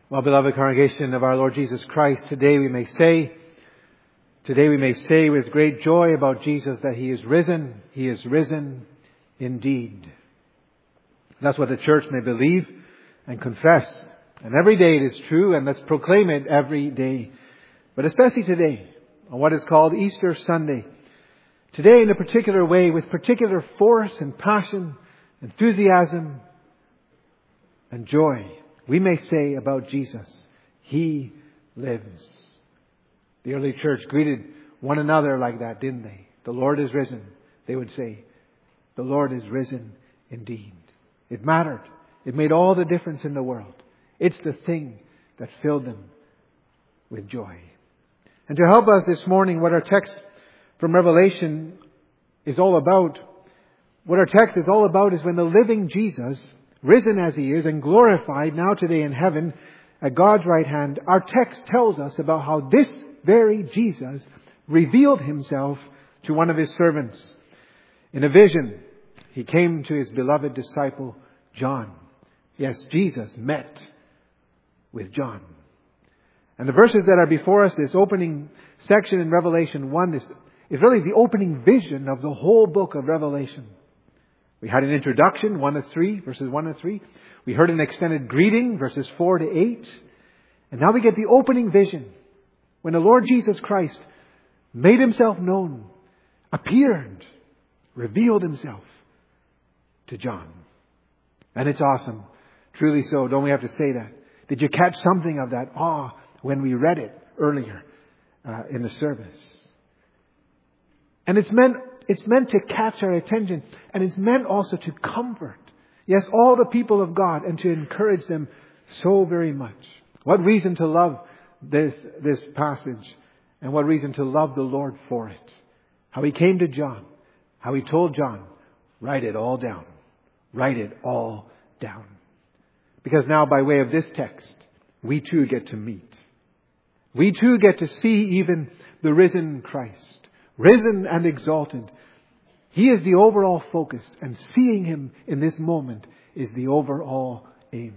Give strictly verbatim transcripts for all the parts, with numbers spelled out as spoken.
Well, beloved congregation of our Lord Jesus Christ, today we may say, today we may say with great joy about Jesus that He is risen. He is risen indeed. That's what the church may believe and confess. And every day it is true, and let's proclaim it every day. But especially today, on what is called Easter Sunday. Today in a particular way, with particular force and passion, enthusiasm and joy, we may say about Jesus, He lives. The early church greeted one another like that, didn't they? The Lord is risen. They would say, the Lord is risen indeed. It mattered. It made all the difference in the world. It's the thing that filled them with joy. And to help us this morning, what our text from Revelation is all about, what our text is all about is when the living Jesus, risen as He is and glorified now today in heaven at God's right hand, our text tells us about how this very Jesus revealed Himself to one of His servants. In a vision, He came to His beloved disciple, John. Yes, Jesus met with John. And the verses that are before us, this opening section in Revelation one, this is really the opening vision of the whole book of Revelation. We had an introduction, one to three, verses one to three. We heard an extended greeting, verses four to eight. And now we get the opening vision, when the Lord Jesus Christ made Himself known, appeared, revealed Himself to John. And it's awesome. Truly so. Don't we have to say that? Did you catch something of that awe when we read it earlier uh, in the service? And it's meant It's meant to catch our attention, and it's meant also to comfort, yes, all the people of God, and to encourage them so very much. What reason to love this, this passage, and what reason to love the Lord for it. How He came to John, how He told John, write it all down. Write it all down. Because now by way of this text, we too get to meet. We too get to see even the risen Christ. Risen and exalted. He is the overall focus, and seeing Him in this moment is the overall aim.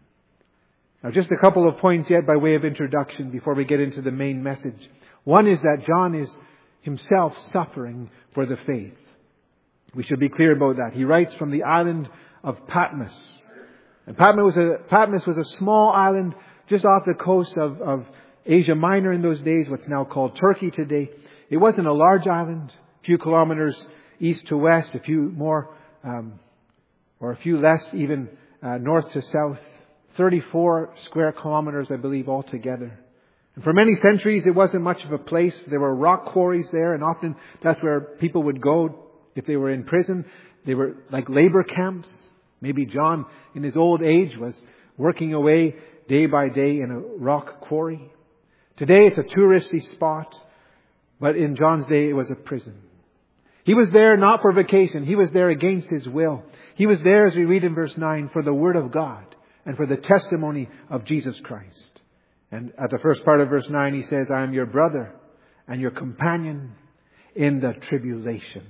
Now just a couple of points yet by way of introduction before we get into the main message. One is that John is himself suffering for the faith. We should be clear about that. He writes from the island of Patmos. And Patmos was a, Patmos was a small island just off the coast of, of Asia Minor in those days, what's now called Turkey today. It wasn't a large island, a few kilometers east to west, a few more, um, or a few less even uh, north to south. thirty-four square kilometers, I believe, altogether. And for many centuries, it wasn't much of a place. There were rock quarries there, and often that's where people would go if they were in prison. They were like labor camps. Maybe John, in his old age, was working away day by day in a rock quarry. Today, it's a touristy spot. But in John's day, it was a prison. He was there not for vacation. He was there against his will. He was there, as we read in verse nine, for the Word of God and for the testimony of Jesus Christ. And at the first part of verse nine, he says, I am your brother and your companion in the tribulation.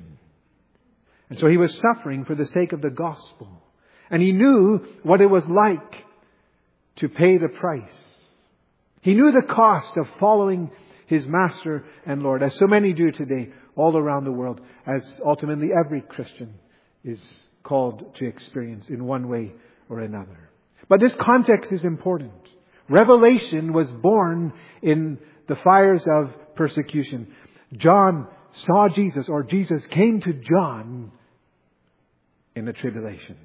And so he was suffering for the sake of the gospel. And he knew what it was like to pay the price. He knew the cost of following His Master and Lord, as so many do today all around the world, as ultimately every Christian is called to experience in one way or another. But this context is important. Revelation was born in the fires of persecution. John saw Jesus, or Jesus came to John in the tribulation.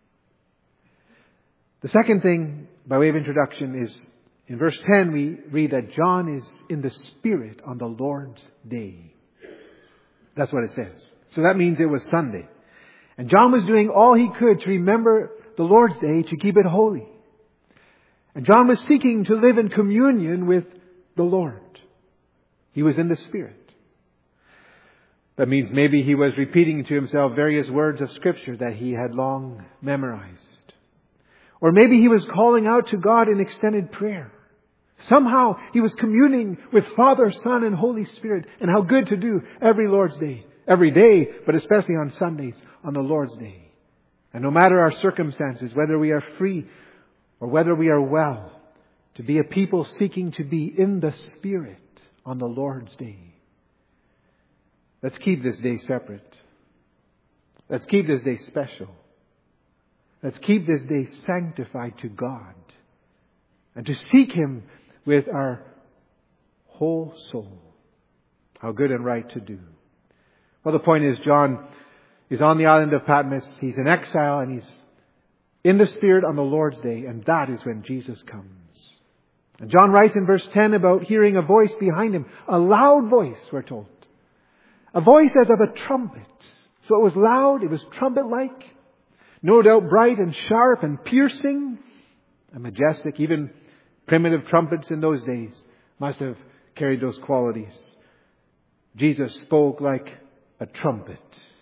The second thing, by way of introduction, is in verse ten, we read that John is in the Spirit on the Lord's day. That's what it says. So that means it was Sunday. And John was doing all he could to remember the Lord's day, to keep it holy. And John was seeking to live in communion with the Lord. He was in the Spirit. That means maybe he was repeating to himself various words of Scripture that he had long memorized. Or maybe he was calling out to God in extended prayer. Somehow he was communing with Father, Son, and Holy Spirit. And how good to do every Lord's Day. Every day, but especially on Sundays, on the Lord's Day. And no matter our circumstances, whether we are free or whether we are well, to be a people seeking to be in the Spirit on the Lord's day. Let's keep this day separate. Let's keep this day special. Let's keep this day sanctified to God. And to seek Him with our whole soul. How good and right to do. Well, the point is, John is on the island of Patmos. He's in exile and he's in the Spirit on the Lord's day. And that is when Jesus comes. And John writes in verse ten about hearing a voice behind him. A loud voice, we're told. A voice as of a trumpet. So it was loud, it was trumpet-like. No doubt bright and sharp and piercing and majestic. Even primitive trumpets in those days must have carried those qualities. Jesus spoke like a trumpet.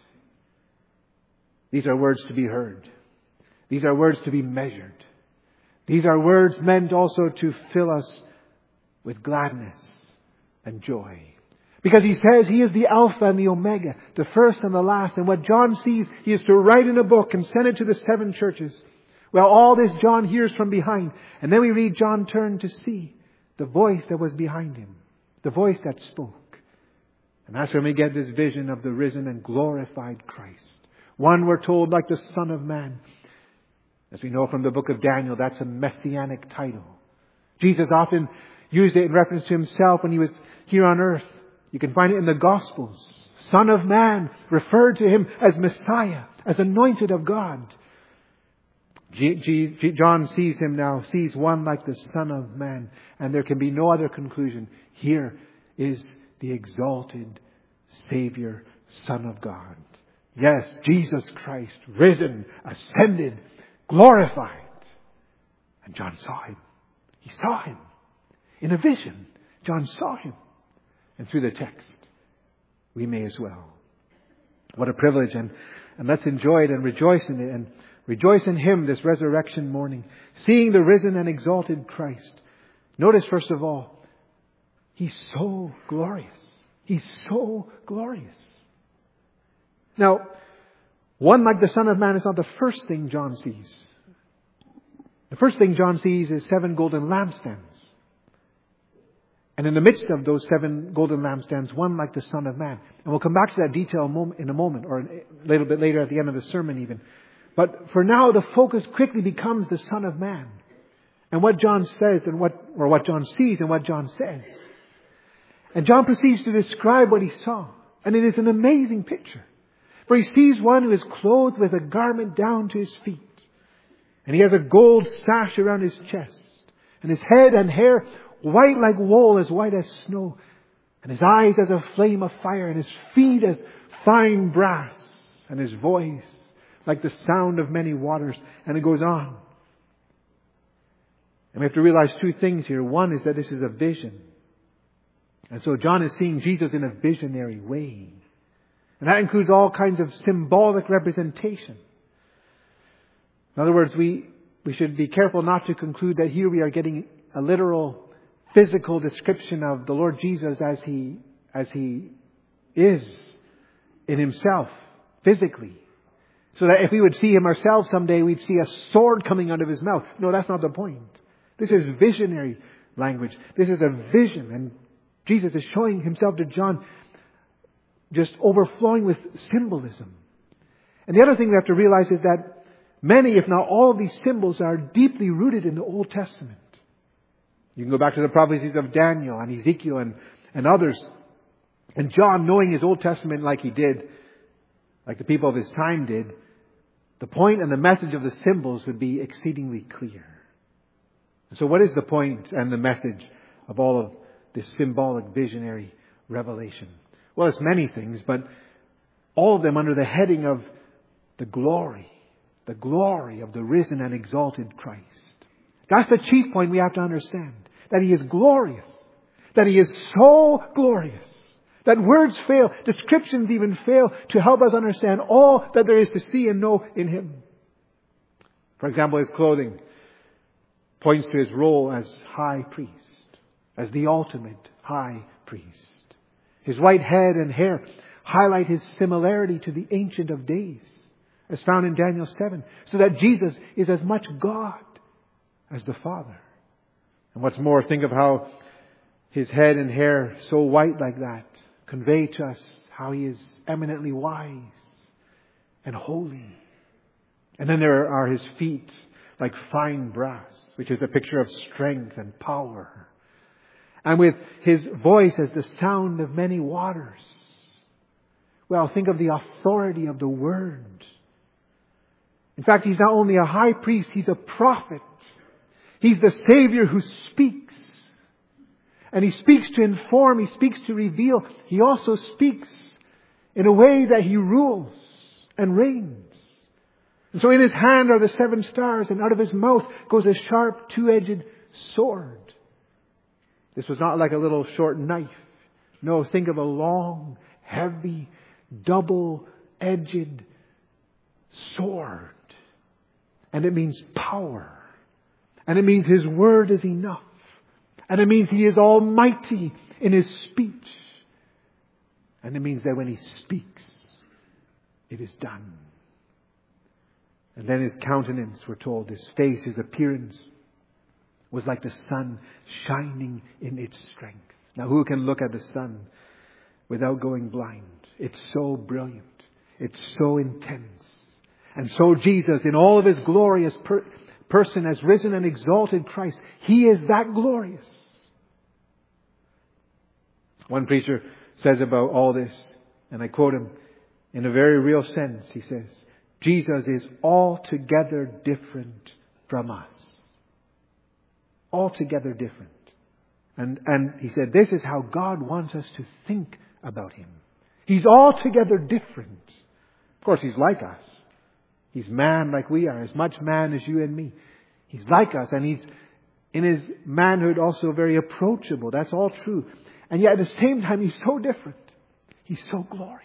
These are words to be heard. These are words to be measured. These are words meant also to fill us with gladness and joy. Because He says He is the Alpha and the Omega, the first and the last. And what John sees, he is to write in a book and send it to the seven churches. Well, all this John hears from behind. And then we read John turn to see the voice that was behind him. The voice that spoke. And that's when we get this vision of the risen and glorified Christ. One, we're told, like the Son of Man. As we know from the book of Daniel, that's a messianic title. Jesus often used it in reference to Himself when He was here on earth. You can find it in the Gospels. Son of Man referred to Him as Messiah, as anointed of God. G- G- G- John sees Him now, sees one like the Son of Man. And there can be no other conclusion. Here is the exalted Savior, Son of God. Yes, Jesus Christ, risen, ascended, glorified. And John saw Him. He saw Him. In a vision, John saw Him. And through the text, we may as well. What a privilege. And, and let's enjoy it and rejoice in it. And rejoice in Him this resurrection morning. Seeing the risen and exalted Christ. Notice first of all, He's so glorious. He's so glorious. Now, one like the Son of Man is not the first thing John sees. The first thing John sees is seven golden lampstands. And in the midst of those seven golden lampstands, one like the Son of Man. And we'll come back to that detail in a moment, or a little bit later at the end of the sermon even. But for now, the focus quickly becomes the Son of Man. And what John says, and what, or what John sees and what John says. And John proceeds to describe what he saw. And it is an amazing picture. For he sees one who is clothed with a garment down to his feet. And he has a gold sash around his chest. And his head and hair white like wool, as white as snow. And his eyes as a flame of fire. And his feet as fine brass. And his voice like the sound of many waters. And it goes on. And we have to realize two things here. One is that this is a vision. And so John is seeing Jesus in a visionary way. And that includes all kinds of symbolic representation. In other words, we, we should be careful not to conclude that here we are getting a literal physical description of the Lord Jesus as He, as He is in Himself, physically. So that if we would see Him ourselves someday, we'd see a sword coming out of His mouth. No, that's not the point. This is visionary language. This is a vision. And Jesus is showing Himself to John just overflowing with symbolism. And the other thing we have to realize is that many, if not all of these symbols are deeply rooted in the Old Testament. You can go back to the prophecies of Daniel and Ezekiel and, and others. And John, knowing his Old Testament like he did, like the people of his time did, the point and the message of the symbols would be exceedingly clear. And so what is the point and the message of all of this symbolic visionary revelation? Well, it's many things, but all of them under the heading of the glory, the glory of the risen and exalted Christ. That's the chief point we have to understand. That He is glorious. That He is so glorious. That words fail, descriptions even fail to help us understand all that there is to see and know in Him. For example, His clothing points to His role as high priest, as the ultimate high priest. His white head and hair highlight His similarity to the Ancient of Days, as found in Daniel seven, so that Jesus is as much God as the Father. And what's more, think of how His head and hair, so white like that, convey to us how He is eminently wise and holy. And then there are His feet like fine brass, which is a picture of strength and power. And with His voice as the sound of many waters. Well, think of the authority of the Word. In fact, He's not only a high priest, He's a prophet. He's the Savior who speaks. And He speaks to inform, He speaks to reveal. He also speaks in a way that He rules and reigns. And so in His hand are the seven stars, and out of His mouth goes a sharp two-edged sword. This was not like a little short knife. No, think of a long, heavy, double-edged sword. And it means power. And it means His word is enough. And it means He is almighty in His speech. And it means that when He speaks, it is done. And then His countenance, we're told, His face, His appearance was like the sun shining in its strength. Now, who can look at the sun without going blind? It's so brilliant. It's so intense. And so Jesus, in all of His glorious per- person, has risen and exalted Christ. He is that glorious. One preacher says about all this, and I quote him, in a very real sense, he says, Jesus is altogether different from us. Altogether different. And, and he said, this is how God wants us to think about Him. He's altogether different. Of course, He's like us. He's man like we are, as much man as you and me. He's like us, and He's in His manhood also very approachable. That's all true. And yet at the same time, He's so different. He's so glorious.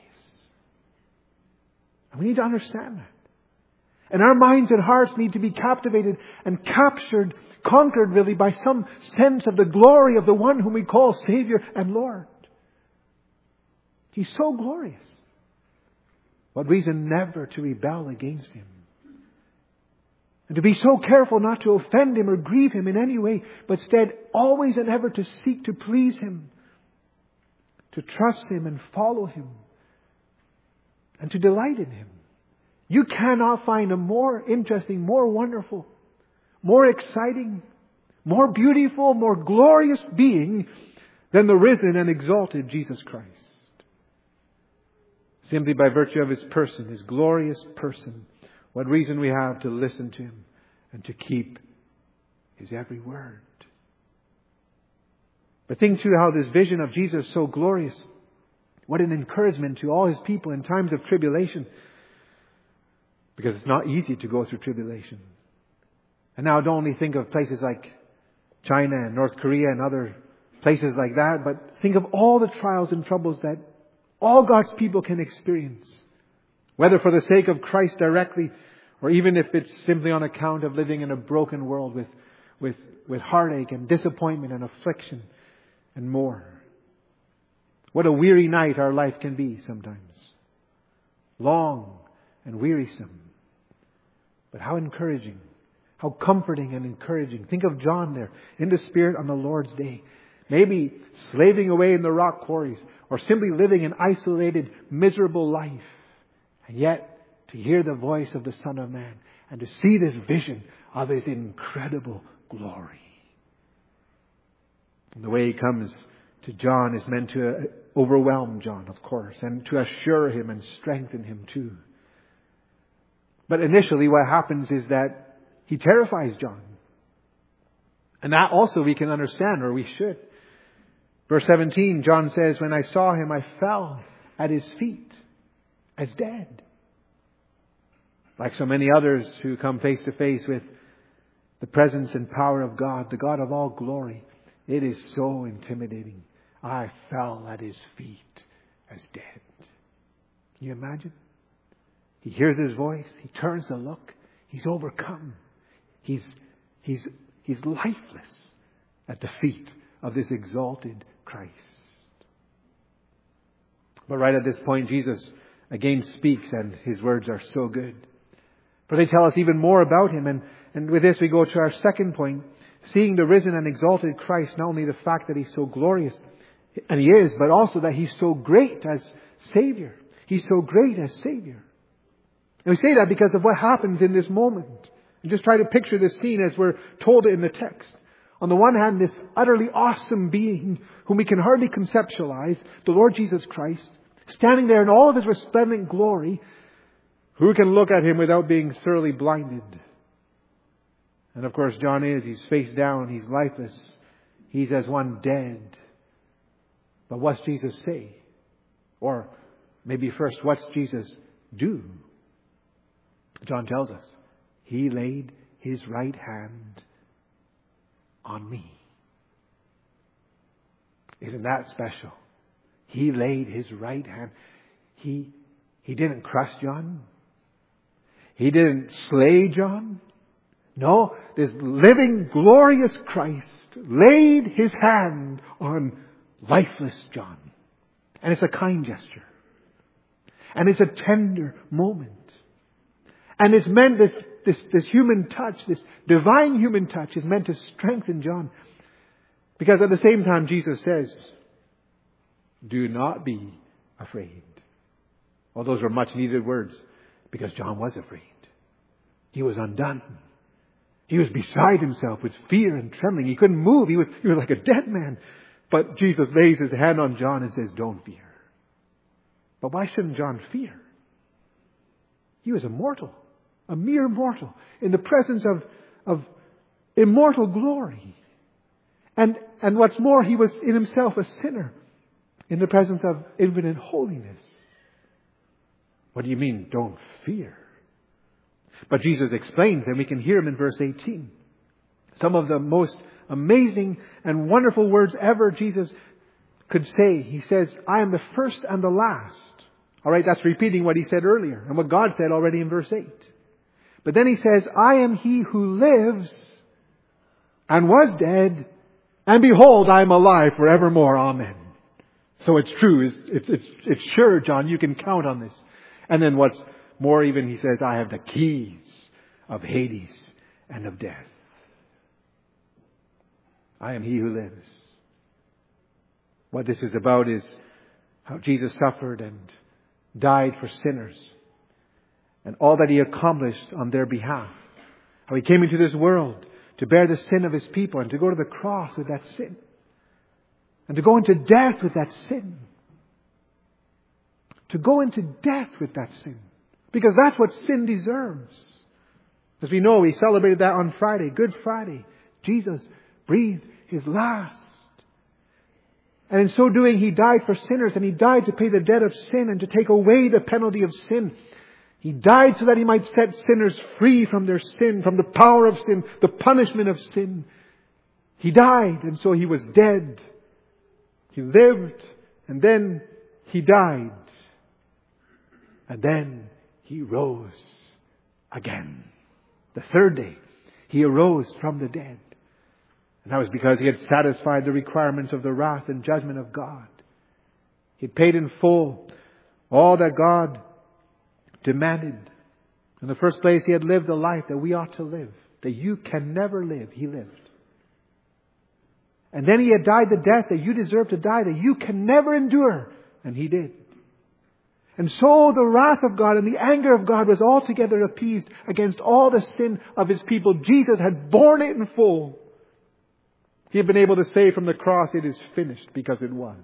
And we need to understand that. And our minds and hearts need to be captivated and captured, conquered really by some sense of the glory of the one whom we call Savior and Lord. He's so glorious. What reason never to rebel against Him? And to be so careful not to offend Him or grieve Him in any way, but instead always and ever to seek to please Him, to trust Him and follow Him, and to delight in Him. You cannot find a more interesting, more wonderful, more exciting, more beautiful, more glorious being than the risen and exalted Jesus Christ. Simply by virtue of His person, His glorious person, what reason we have to listen to Him and to keep His every word. But think too how this vision of Jesus so glorious, what an encouragement to all His people in times of tribulation. Because it's not easy to go through tribulation. And now don't only think of places like China and North Korea and other places like that, but think of all the trials and troubles that all God's people can experience. Whether for the sake of Christ directly, or even if it's simply on account of living in a broken world with, with, with heartache and disappointment and affliction and more. What a weary night our life can be sometimes. Long and wearisome. But how encouraging. How comforting and encouraging. Think of John there in the Spirit on the Lord's day. Maybe slaving away in the rock quarries, or simply living an isolated, miserable life. And yet to hear the voice of the Son of Man and to see this vision of His incredible glory. And the way He comes to John is meant to overwhelm John, of course, and to assure him and strengthen him too. But initially what happens is that He terrifies John. And that also we can understand, or we should. Verse seventeen, John says, when I saw Him, I fell at His feet as dead. Like so many others who come face to face with the presence and power of God, the God of all glory, it is so intimidating. I fell at His feet as dead. Can you imagine? He hears His voice. He turns to look. He's overcome. He's, he's, he's lifeless at the feet of this exalted Christ. But right at this point, Jesus again speaks, and His words are so good. For they tell us even more about Him. And, and with this we go to our second point. seeing the risen and exalted Christ, not only the fact that He's so glorious, and He is, but also that He's so great as Savior. He's so great as Savior. And we say that because of what happens in this moment. And just try to picture this scene as we're told it in the text. On the one hand, this utterly awesome being whom we can hardly conceptualize, the Lord Jesus Christ, standing there in all of His resplendent glory. Who can look at Him without being thoroughly blinded? And of course, John is. He's face down. He's lifeless. He's as one dead. But what's Jesus say? Or maybe first, what's Jesus do? John tells us, He laid His right hand on me. Isn't that special? He laid His right hand. He, he didn't crush John. He didn't slay John. No, this living, glorious Christ laid His hand on lifeless John. And it's a kind gesture. And it's a tender moment. And it's meant, this, this, this human touch, this divine human touch is meant to strengthen John. Because at the same time, Jesus says, do not be afraid. Well, those were much needed words because John was afraid. He was undone. He was beside himself with fear and trembling. He couldn't move. He was, he was like a dead man. But Jesus lays His hand on John and says, don't fear. But why shouldn't John fear? He was a mortal, a mere mortal, in the presence of, of immortal glory. And, and what's more, he was in himself a sinner in the presence of infinite holiness. What do you mean, don't fear? But Jesus explains, and we can hear Him in verse eighteen. Some of the most amazing and wonderful words ever Jesus could say. He says, I am the first and the last. All right, that's repeating what He said earlier and what God said already in verse eight. But then He says, I am He who lives and was dead, and behold, I am alive forevermore. Amen. So it's true. It's, it's, it's, it's sure, John. You can count on this. And then what's more even, He says, I have the keys of Hades and of death. I am He who lives. What this is about is how Jesus suffered and died for sinners. And all that He accomplished on their behalf. How He came into this world to bear the sin of His people and to go to the cross with that sin. And to go into death with that sin. To go into death with that sin. Because that's what sin deserves. As we know, we celebrated that on Friday, Good Friday. Jesus breathed His last. And in so doing, He died for sinners, and He died to pay the debt of sin and to take away the penalty of sin. He died so that He might set sinners free from their sin, from the power of sin, the punishment of sin. He died, and so He was dead. He lived, and then He died. And then He rose again. The third day, He arose from the dead. And that was because He had satisfied the requirements of the wrath and judgment of God. He had paid in full all that God demanded. In the first place, He had lived the life that we ought to live. That you can never live. He lived. And then He had died the death that you deserve to die, that you can never endure. And He did. And so the wrath of God and the anger of God was altogether appeased against all the sin of His people. Jesus had borne it in full. He had been able to say from the cross, it is finished, because it was.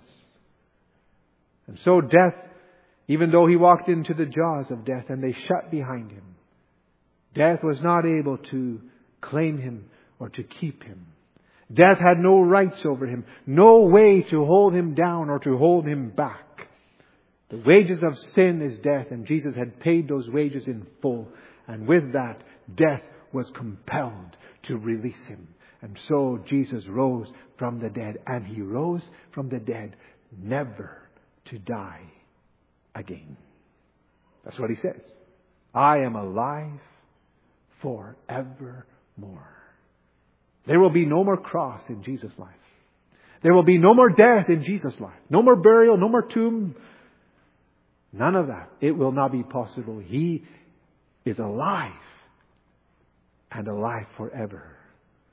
And so death, even though He walked into the jaws of death and they shut behind Him, death was not able to claim Him or to keep Him. Death had no rights over Him, no way to hold Him down or to hold Him back. The wages of sin is death, and Jesus had paid those wages in full. And with that, death was compelled to release Him. And so Jesus rose from the dead, and He rose from the dead never to die again. That's what He says. I am alive forevermore. There will be no more cross in Jesus' life. There will be no more death in Jesus' life. No more burial, no more tomb. None of that. It will not be possible. He is alive and alive forever.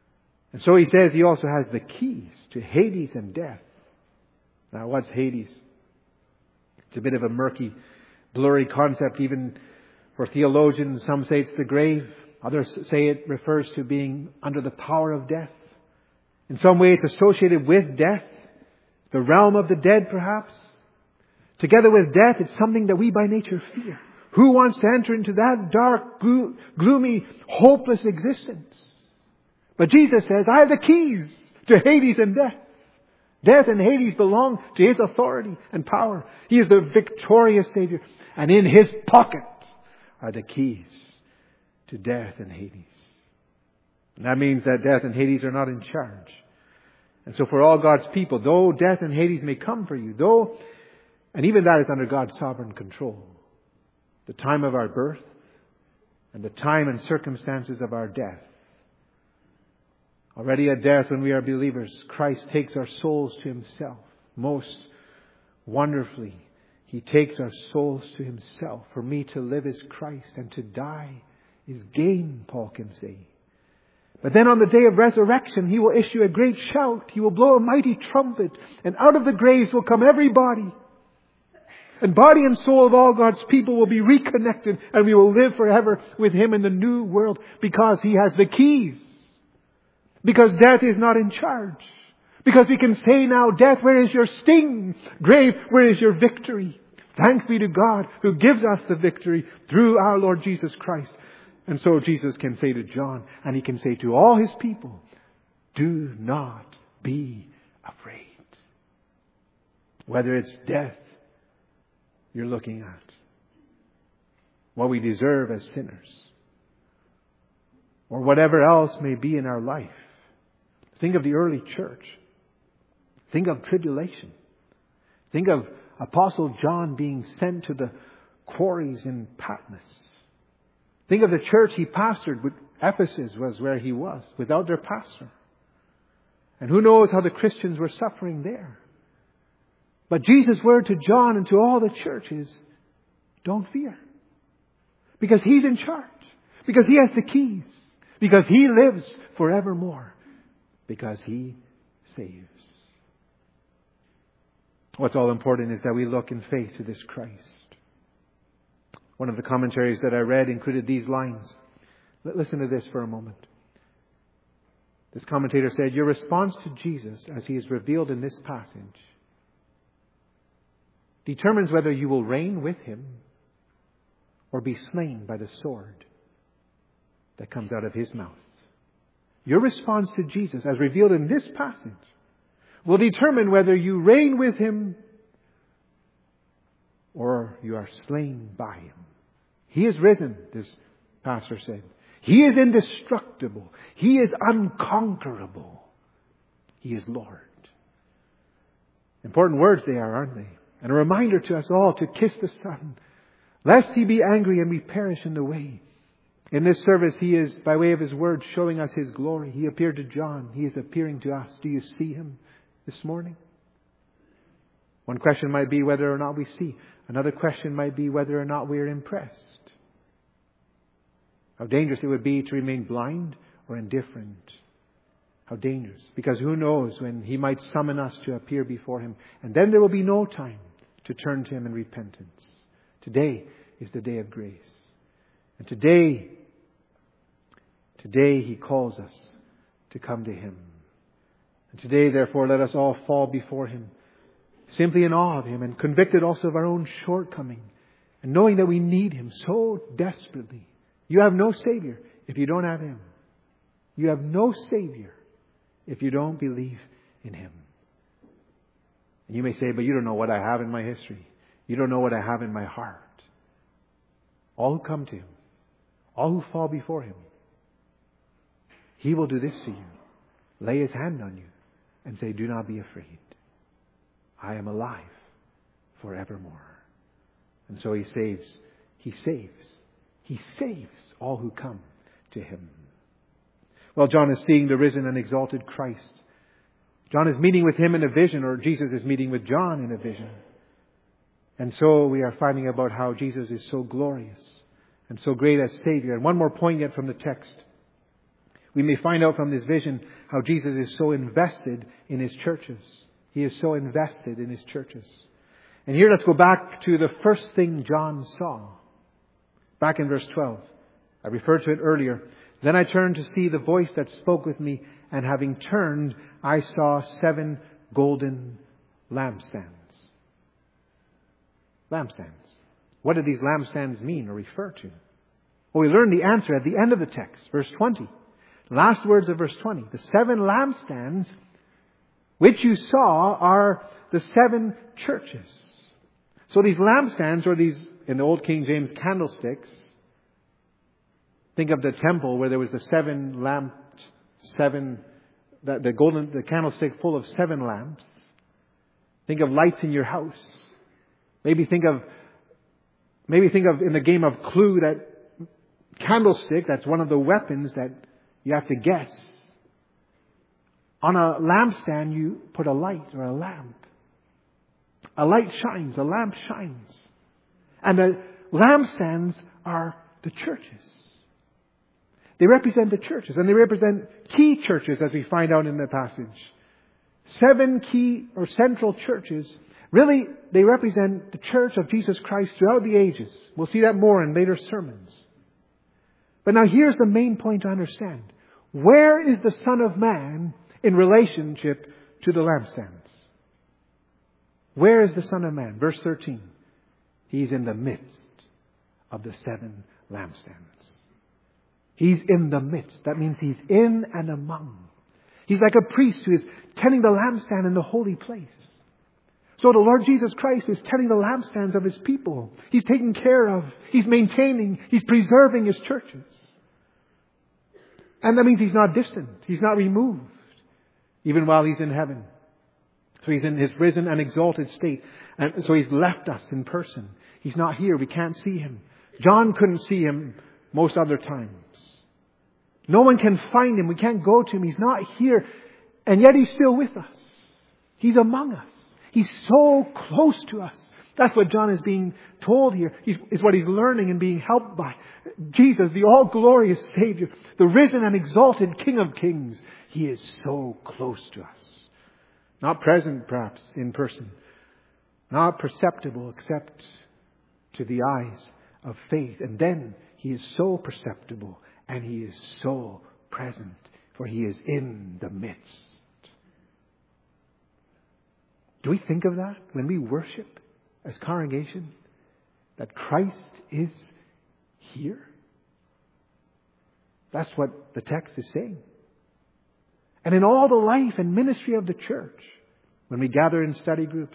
And so he says he also has the keys to Hades and death. Now, what's Hades? It's a bit of a murky, blurry concept even for theologians. Some say it's the grave. Others say it refers to being under the power of death. In some way it's associated with death, the realm of the dead perhaps. Together with death, it's something that we by nature fear. Who wants to enter into that dark, glo- gloomy, hopeless existence? But Jesus says, I have the keys to Hades and death. Death and Hades belong to His authority and power. He is the victorious Savior. And in His pocket are the keys to death and Hades. And that means that death and Hades are not in charge. And so for all God's people, though death and Hades may come for you, though, and even that is under God's sovereign control, the time of our birth and the time and circumstances of our death. Already at death, when we are believers, Christ takes our souls to Himself. Most wonderfully, He takes our souls to Himself. For me to live is Christ, and to die is gain, Paul can say. But then on the day of resurrection, He will issue a great shout. He will blow a mighty trumpet, and out of the graves will come every body. And body and soul of all God's people will be reconnected, and we will live forever with Him in the new world, because He has the keys. Because death is not in charge. Because we can say now, death, where is your sting? Grave, where is your victory? Thanks be to God who gives us the victory through our Lord Jesus Christ. And so Jesus can say to John, and He can say to all His people, do not be afraid. Whether it's death you're looking at, what we deserve as sinners, or whatever else may be in our life. Think of the early church. Think of tribulation. Think of Apostle John being sent to the quarries in Patmos. Think of the church he pastored. Ephesus was where he was, without their pastor. And who knows how the Christians were suffering there. But Jesus' word to John and to all the church is, don't fear. Because He's in charge. Because He has the keys. Because He lives forevermore. Because He saves. What's all important is that we look in faith to this Christ. One of the commentaries that I read included these lines. Listen to this for a moment. This commentator said, your response to Jesus as He is revealed in this passage determines whether you will reign with Him or be slain by the sword that comes out of His mouth. Your response to Jesus, as revealed in this passage, will determine whether you reign with Him or you are slain by Him. He is risen, this pastor said. He is indestructible. He is unconquerable. He is Lord. Important words they are, aren't they? And a reminder to us all to kiss the Son, lest He be angry and we perish in the way. In this service, He is, by way of His word, showing us His glory. He appeared to John. He is appearing to us. Do you see Him this morning? One question might be whether or not we see. Another question might be whether or not we are impressed. How dangerous it would be to remain blind or indifferent. How dangerous. Because who knows when He might summon us to appear before Him. And then there will be no time to turn to Him in repentance. Today is the day of grace. And today, today He calls us to come to Him. And today, therefore, let us all fall before Him, simply in awe of Him and convicted also of our own shortcoming, and knowing that we need Him so desperately. You have no Savior if you don't have Him. You have no Savior if you don't believe in Him. And you may say, but you don't know what I have in my history. You don't know what I have in my heart. All who come to Him, all who fall before Him, He will do this to you. Lay His hand on you and say, do not be afraid. I am alive forevermore. And so He saves. He saves. He saves all who come to Him. Well, John is seeing the risen and exalted Christ. John is meeting with Him in a vision, or Jesus is meeting with John in a vision. And so we are finding about how Jesus is so glorious and so great as Savior. And one more point yet from the text. We may find out from this vision how Jesus is so invested in His churches. He is so invested in His churches. And here let's go back to the first thing John saw. Back in verse twelve. I referred to it earlier. Then I turned to see the voice that spoke with me, and having turned, I saw seven golden lampstands. Lampstands. What do these lampstands mean or refer to? Well, we learn the answer at the end of the text, verse twenty. Last words of verse twenty. The seven lampstands which you saw are the seven churches. So these lampstands, or these, in the Old King James, candlesticks. Think of the temple where there was the seven lamps, seven, the, the golden, the candlestick full of seven lamps. Think of lights in your house. Maybe think of, maybe think of in the game of Clue, that candlestick, that's one of the weapons that you have to guess. On a lampstand, you put a light or a lamp. A light shines, a lamp shines. And the lampstands are the churches. They represent the churches, and they represent key churches, as we find out in the passage. Seven key or central churches. Really, they represent the church of Jesus Christ throughout the ages. We'll see that more in later sermons. But now here's the main point to understand. Where is the Son of Man in relationship to the lampstands? Where is the Son of Man? Verse thirteen. He's in the midst of the seven lampstands. He's in the midst. That means He's in and among. He's like a priest who is tending the lampstand in the holy place. So the Lord Jesus Christ is tending the lampstands of His people. He's taking care of, He's maintaining, He's preserving His churches. And that means He's not distant. He's not removed, even while He's in heaven. So He's in His risen and exalted state. And so He's left us in person. He's not here. We can't see Him. John couldn't see Him most other times. No one can find Him. We can't go to Him. He's not here. And yet He's still with us. He's among us. He's so close to us. That's what John is being told here. He's, is what he's learning and being helped by. Jesus, the all-glorious Savior, the risen and exalted King of Kings. He is so close to us. Not present, perhaps, in person. Not perceptible except to the eyes of faith. And then He is so perceptible and He is so present, for He is in the midst. Do we think of that when we worship as congregation? That Christ is here? That's what the text is saying. And in all the life and ministry of the church, when we gather in study groups,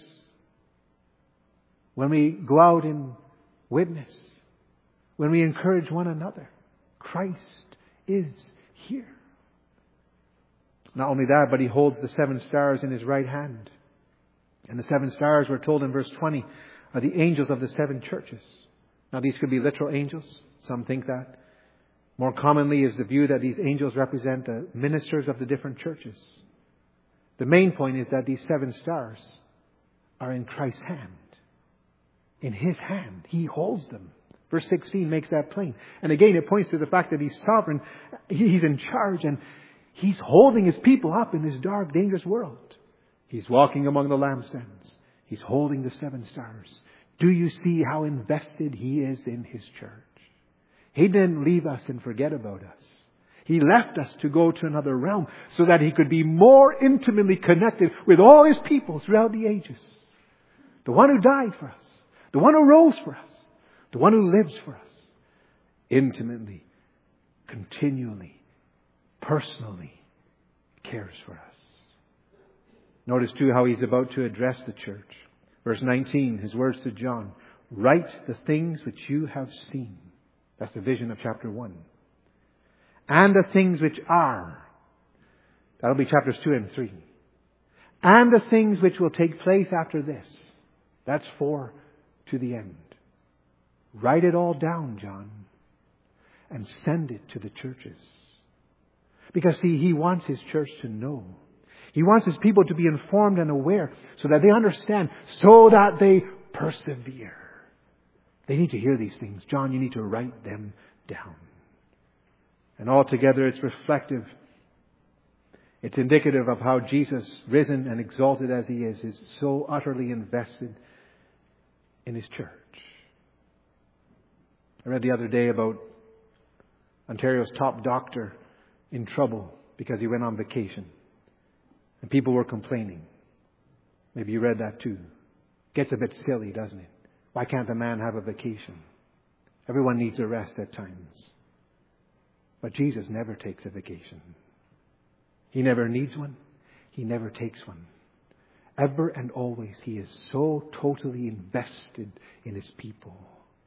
when we go out and witness, when we encourage one another, Christ is here. Not only that, but He holds the seven stars in His right hand. And the seven stars, we're told in verse twenty, are the angels of the seven churches. Now these could be literal angels. Some think that. More commonly is the view that these angels represent the ministers of the different churches. The main point is that these seven stars are in Christ's hand. In His hand. He holds them. Verse sixteen makes that plain. And again, it points to the fact that He's sovereign. He's in charge, and He's holding His people up in this dark, dangerous world. He's walking among the lampstands. He's holding the seven stars. Do you see how invested He is in His church? He didn't leave us and forget about us. He left us to go to another realm so that He could be more intimately connected with all His people throughout the ages. The one who died for us. The one who rose for us. The one who lives for us. Intimately, continually, personally cares for us. Notice too how He's about to address the church. Verse nineteen, His words to John. Write the things which you have seen. That's the vision of chapter one. And the things which are. That'll be chapters two and three. And the things which will take place after this. That's four to the end. Write it all down, John. And send it to the churches. Because see, He wants His church to know. He wants His people to be informed and aware so that they understand, so that they persevere. They need to hear these things. John, you need to write them down. And altogether it's reflective. It's indicative of how Jesus, risen and exalted as He is, is so utterly invested in His church. I read the other day about Ontario's top doctor in trouble because he went on vacation. And people were complaining. Maybe you read that too. Gets a bit silly, doesn't it? Why can't the man have a vacation? Everyone needs a rest at times. But Jesus never takes a vacation. He never needs one. He never takes one. Ever and always, He is so totally invested in His people.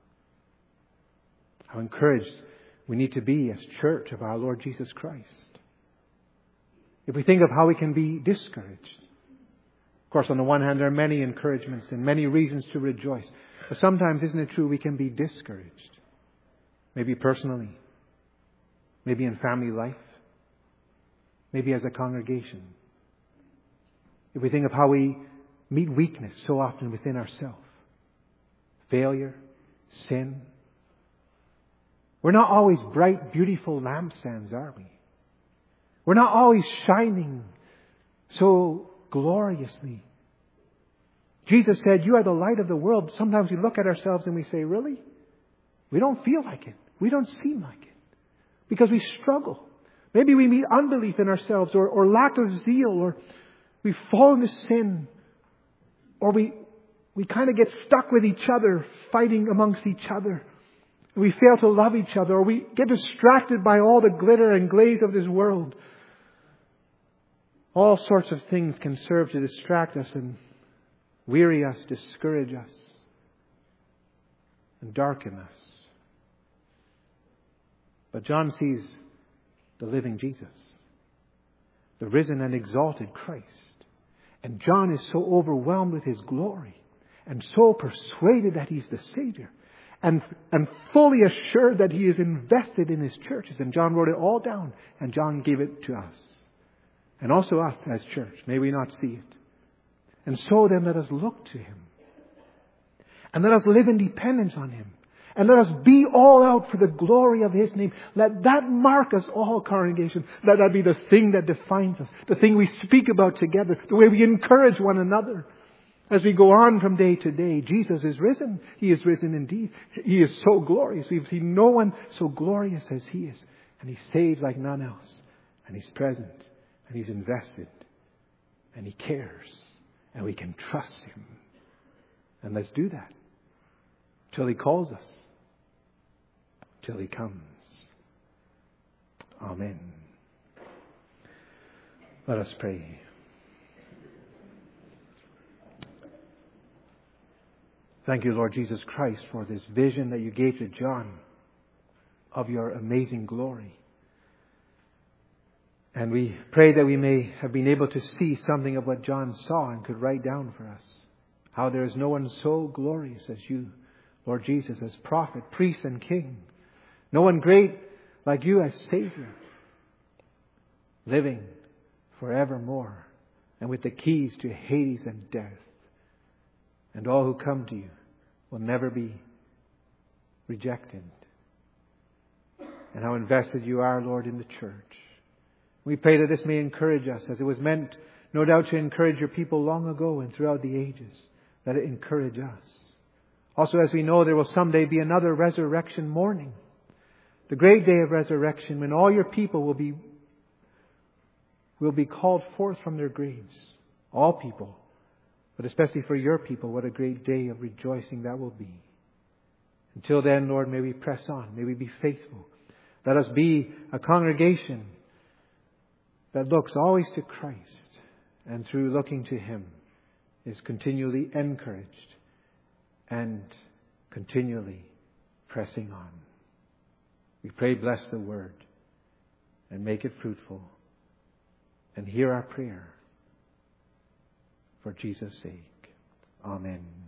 How encouraged we need to be as church of our Lord Jesus Christ. If we think of how we can be discouraged. Of course, on the one hand, there are many encouragements and many reasons to rejoice. But sometimes, isn't it true, we can be discouraged. Maybe personally. Maybe in family life. Maybe as a congregation. If we think of how we meet weakness so often within ourselves. Failure, sin. We're not always bright, beautiful lampstands, are we? We're not always shining so gloriously. Jesus said, "You are the light of the world." Sometimes we look at ourselves and we say, really? We don't feel like it. We don't seem like it. Because we struggle. Maybe we meet unbelief in ourselves or, or lack of zeal, or we fall into sin, or we, we kind of get stuck with each other, fighting amongst each other. We fail to love each other, or we get distracted by all the glitter and glaze of this world. All sorts of things can serve to distract us and weary us, discourage us, and darken us. But John sees the living Jesus, the risen and exalted Christ. And John is so overwhelmed with His glory and so persuaded that He's the Savior and, and fully assured that He is invested in His churches. And John wrote it all down and John gave it to us. And also us as church. May we not see it. And so then let us look to Him. And let us live in dependence on Him. And let us be all out for the glory of His name. Let that mark us all, congregation. Let that be the thing that defines us. The thing we speak about together. The way we encourage one another. As we go on from day to day. Jesus is risen. He is risen indeed. He is so glorious. We've seen no one so glorious as He is. And He saves like none else. And He's present. And He's invested. And He cares. And we can trust Him. And let's do that. Till He calls us. Till He comes. Amen. Let us pray. Thank you, Lord Jesus Christ, for this vision that you gave to John of your amazing glory. And we pray that we may have been able to see something of what John saw and could write down for us. How there is no one so glorious as you, Lord Jesus, as prophet, priest, and king. No one great like you as Savior, living forevermore and with the keys to Hades and death. And all who come to you will never be rejected. And how invested you are, Lord, in the church. We pray that this may encourage us, as it was meant, no doubt, to encourage your people long ago and throughout the ages. Let it encourage us. Also, as we know, there will someday be another resurrection morning. The great day of resurrection, when all your people will be, will be called forth from their graves. All people. But especially for your people, what a great day of rejoicing that will be. Until then, Lord, may we press on. May we be faithful. Let us be a congregation that looks always to Christ, and through looking to Him is continually encouraged and continually pressing on. We pray, bless the word and make it fruitful, and hear our prayer for Jesus' sake. Amen.